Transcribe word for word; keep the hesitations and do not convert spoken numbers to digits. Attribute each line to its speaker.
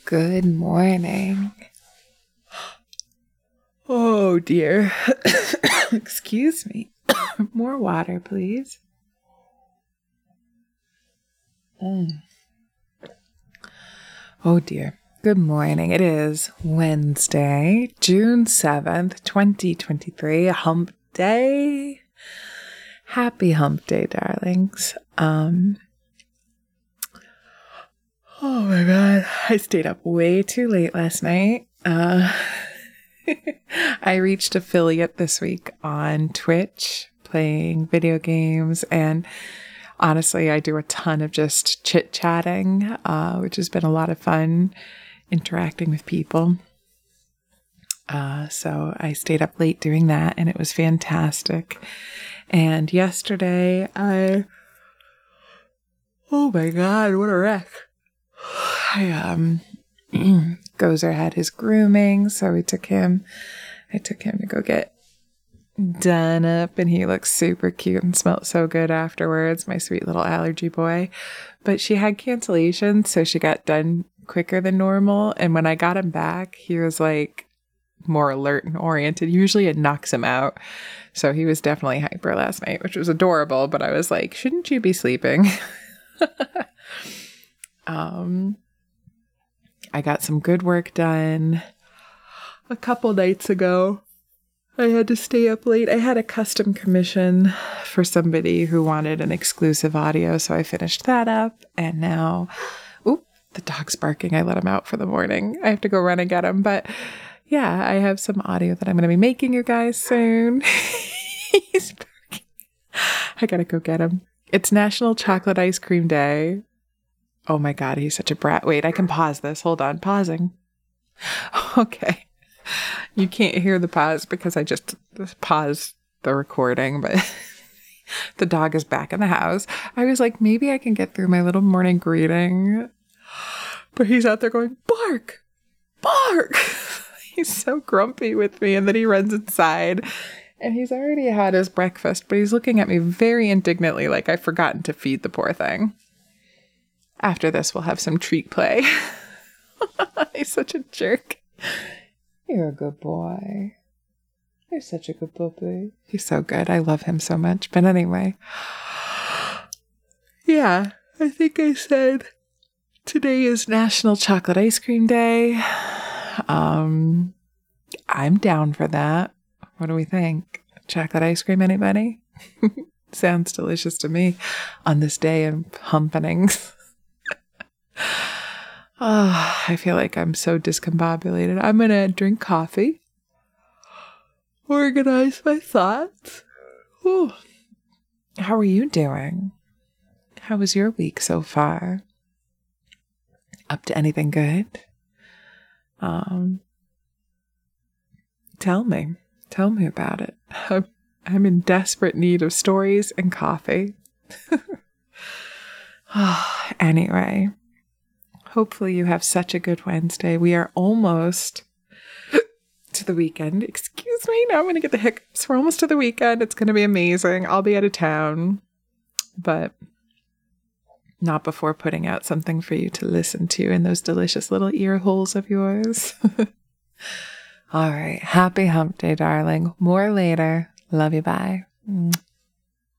Speaker 1: Good morning. Oh dear. Excuse me. More water, please. Mm. Oh dear. Good morning. It is Wednesday, June seventh, twenty twenty-three, hump day. Happy hump day, darlings. Um, oh my God. I stayed up way too late last night. Uh, I reached affiliate this week on Twitch, playing video games, and honestly, I do a ton of just chit-chatting, uh, which has been a lot of fun, interacting with people. Uh, so I stayed up late doing that, and it was fantastic. And yesterday, I... Oh my God, what a wreck. I, um... Gozer had his grooming, so we took him... I took him to go get done up, and he looks super cute and smelled so good afterwards, my sweet little allergy boy. But she had cancellations, so she got done quicker than normal, and when I got him back, he was like more alert and oriented. Usually it knocks him out, so he was definitely hyper last night, which was adorable, but I was like, shouldn't you be sleeping? um I got some good work done a couple nights ago. I had to stay up late. I had a custom commission for somebody who wanted an exclusive audio, so I finished that up. And now, oop, the dog's barking. I let him out for the morning. I have to go run and get him. But yeah, I have some audio that I'm going to be making you guys soon. He's barking. I got to go get him. It's National Chocolate Ice Cream Day. Oh my God, he's such a brat. Wait, I can pause this. Hold on, pausing. Okay. You can't hear the pause because I just paused the recording, but the dog is back in the house. I was like, maybe I can get through my little morning greeting, but he's out there going, bark, bark. He's so grumpy with me, and then he runs inside, and he's already had his breakfast, but he's looking at me very indignantly like I've forgotten to feed the poor thing. After this, we'll have some treat play. He's such a jerk. You're a good boy. You're such a good puppy. He's so good. I love him so much. But anyway. Yeah, I think I said today is National Chocolate Ice Cream Day. Um, I'm down for that. What do we think? Chocolate ice cream, anybody? Sounds delicious to me on this day of humpenings. Oh, I feel like I'm so discombobulated. I'm going to drink coffee, organize my thoughts. Whew. How are you doing? How was your week so far? Up to anything good? Um, tell me. Tell me about it. I'm, I'm in desperate need of stories and coffee. Oh, anyway. Hopefully you have such a good Wednesday. We are almost to the weekend. Excuse me. Now I'm going to get the hiccups. We're almost to the weekend. It's going to be amazing. I'll be out of town, but not before putting out something for you to listen to in those delicious little ear holes of yours. All right. Happy hump day, darling. More later. Love you. Bye.